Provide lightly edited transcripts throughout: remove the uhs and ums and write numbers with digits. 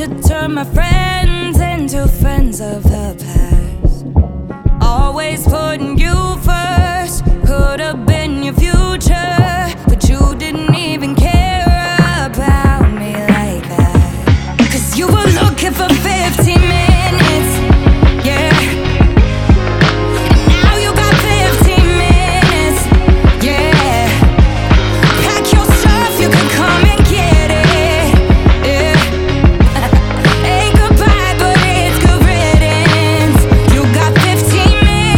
to turn my friends into friends of the past. Always putting you first, could have been your future, but you didn't even care about me like that. 'Cause you were looking for 15 minutes, yeah. And now you got 15 minutes, yeah. Pack your stuff, you can come and get it, yeah. Ain't goodbye, but it's good riddance. You got 15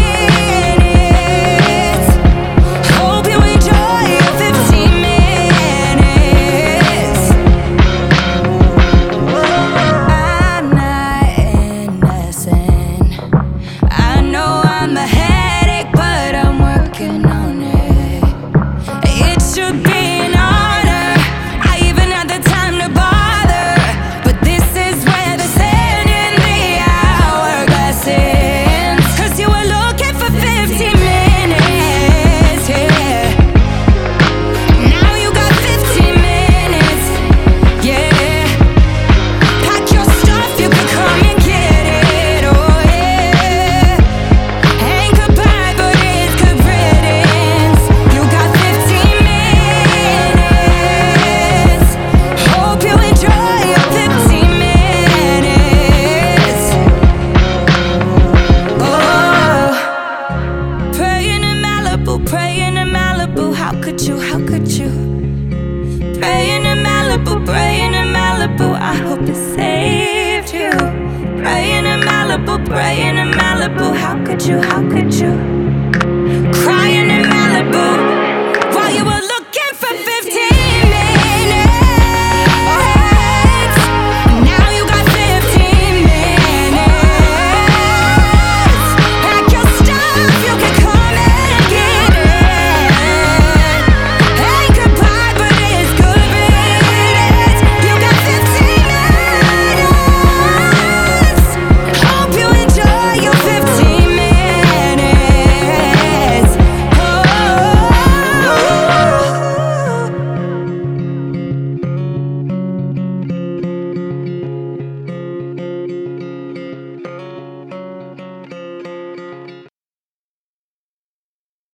minutes. Hope you enjoy your 15 minutes. I'm not innocent. I know I'm a headache, but I'm working on it. It should be an honor. I even had the time to bother, but this is where the sand in the hourglass ends. 'Cause you were looking for 15 minutes, yeah. Now you got 15 minutes, yeah. Pack your stuff, you can come and get it, oh yeah. Ain't goodbye, but it's good riddance. You got 15 minutes. Hope you enjoy your 15 minutes. Oh, praying in Malibu, praying in Malibu. How could you, how could you? Praying in Malibu, praying in Malibu. I hope it saved you. Praying in Malibu, praying in Malibu. How could you, how could you? Crying in Malibu.